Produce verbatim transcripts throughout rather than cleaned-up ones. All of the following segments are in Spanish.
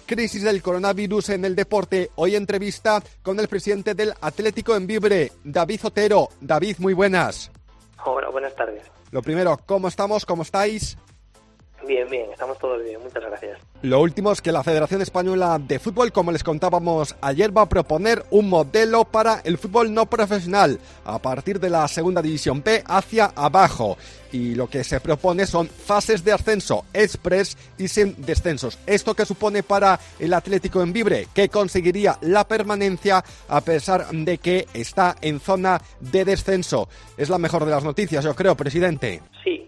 crisis del coronavirus en el deporte. Hoy entrevista con el presidente del Atlético en Vibre, David Otero. David, muy buenas. Hola, buenas tardes. Lo primero, ¿cómo estamos? ¿Cómo estáis? Bien, bien, estamos todos bien, muchas gracias. Lo último es que la Federación Española de Fútbol, como les contábamos ayer, va a proponer un modelo para el fútbol no profesional a partir de la segunda división B hacia abajo. Y lo que se propone son fases de ascenso express y sin descensos. ¿Esto qué supone para el Atlético en Vibre? Que conseguiría la permanencia a pesar de que está en zona de descenso. Es la mejor de las noticias, yo creo, presidente. Sí.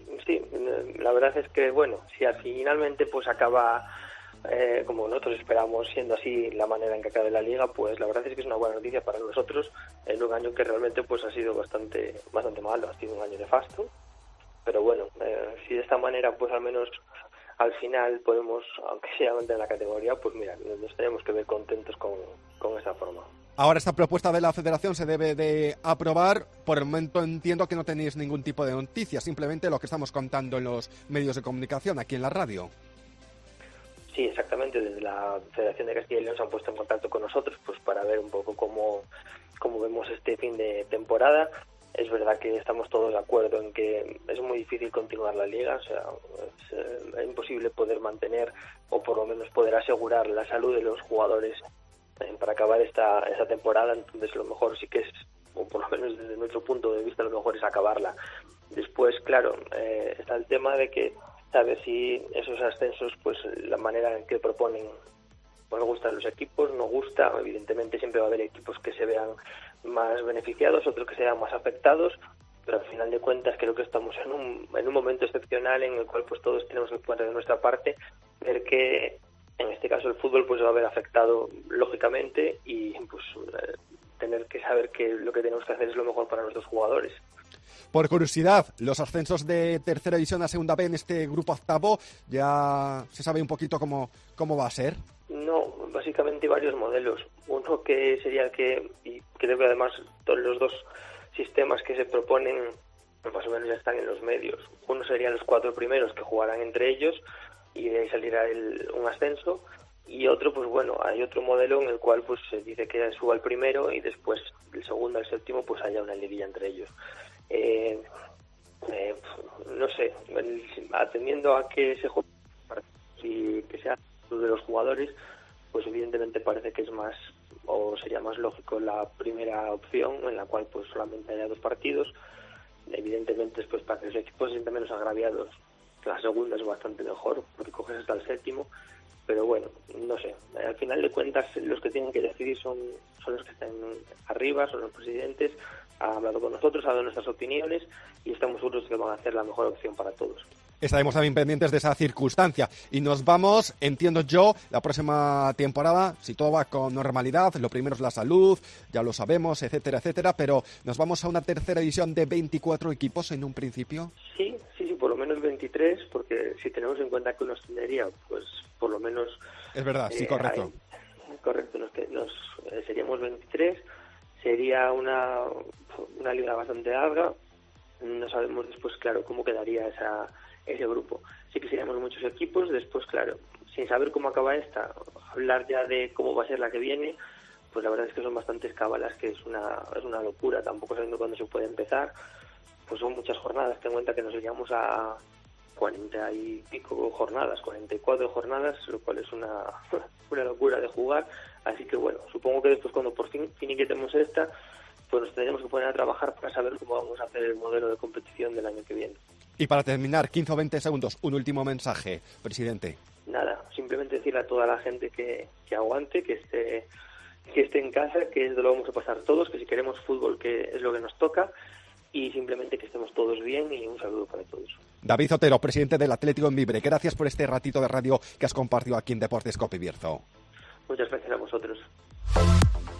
La verdad es que, bueno, si finalmente pues acaba, eh, como nosotros esperamos, siendo así la manera en que acabe la Liga, pues la verdad es que es una buena noticia para nosotros en un año que realmente pues ha sido bastante bastante malo, ha sido un año nefasto, pero bueno, eh, si de esta manera pues al menos al final podemos, aunque sea mantener la categoría, pues mira, nos tenemos que ver contentos con, con esa forma. Ahora esta propuesta de la Federación se debe de aprobar. Por el momento entiendo que no tenéis ningún tipo de noticias, simplemente lo que estamos contando en los medios de comunicación, aquí en la radio. Sí, exactamente. Desde la Federación de Castilla y León se han puesto en contacto con nosotros pues para ver un poco cómo, cómo vemos este fin de temporada. Es verdad que estamos todos de acuerdo en que es muy difícil continuar la Liga, o sea, es, eh, es imposible poder mantener o por lo menos poder asegurar la salud de los jugadores para acabar esta, esta temporada. Entonces lo mejor sí que es, o por lo menos desde nuestro punto de vista, lo mejor es acabarla. Después, claro, eh, está el tema de que, ¿sabes? Si esos ascensos, pues la manera en que proponen, pues gustan los equipos, no gusta, evidentemente siempre va a haber equipos que se vean más beneficiados, otros que se vean más afectados, pero al final de cuentas creo que estamos en un, en un momento excepcional en el cual pues todos tenemos que poner de nuestra parte, ver que en este caso el fútbol pues va a haber afectado lógicamente y pues eh, tener que saber que lo que tenemos que hacer es lo mejor para nuestros jugadores. Por curiosidad, los ascensos de tercera división a segunda B en este grupo octavo, ¿ya se sabe un poquito cómo, cómo va a ser? No, básicamente varios modelos. Uno que sería el que, y creo que además todos los dos sistemas que se proponen más o menos ya están en los medios. Uno serían los cuatro primeros que jugarán entre ellos y de ahí salirá el, un ascenso, y otro, pues bueno, hay otro modelo en el cual pues se dice que suba el primero y después el segundo al séptimo pues haya una liguilla entre ellos. Eh, eh, no sé, atendiendo a que se juegue y que sea de los jugadores, pues evidentemente parece que es más, o sería más lógico la primera opción, en la cual pues solamente haya dos partidos. Evidentemente después para que los equipos se sientan menos agraviados, la segunda es bastante mejor porque coges hasta el séptimo, pero bueno, no sé, al final de cuentas los que tienen que decidir son, son los que están arriba, son los presidentes. Han hablado con nosotros, han dado nuestras opiniones y estamos seguros de que van a hacer la mejor opción para todos. Estaremos también pendientes de esa circunstancia y nos vamos, entiendo yo, la próxima temporada, si todo va con normalidad, lo primero es la salud, ya lo sabemos, etcétera, etcétera, pero nos vamos a una tercera división de veinticuatro equipos en un principio. Sí, sí, sí, por lo menos veintitrés, porque si tenemos en cuenta que nos tendría, pues por lo menos... Es verdad, eh, sí, correcto. Hay, correcto, nos, nos eh, seríamos veintitrés, sería una, una liga bastante larga, no sabemos después, claro, cómo quedaría esa... ese grupo. Sí que seríamos muchos equipos, después, claro, sin saber cómo acaba esta, hablar ya de cómo va a ser la que viene, pues la verdad es que son bastantes cábalas, que es una es una locura, tampoco sabiendo cuándo se puede empezar, pues son muchas jornadas, ten en cuenta que nos iríamos a cuarenta y pico jornadas, cuarenta y cuatro jornadas, lo cual es una, una locura de jugar, así que bueno, supongo que después cuando por fin finiquitemos esta, pues nos tendremos que poner a trabajar para saber cómo vamos a hacer el modelo de competición del año que viene. Y para terminar, quince o veinte segundos, un último mensaje, presidente. Nada, simplemente decirle a toda la gente que, que aguante, que esté, que esté en casa, que es de lo que vamos a pasar todos, que si queremos fútbol, que es lo que nos toca, y simplemente que estemos todos bien, y un saludo para todos. David Otero, presidente del Atlético en Vibre, gracias por este ratito de radio que has compartido aquí en Deportes Cope Bierzo. Muchas gracias a vosotros.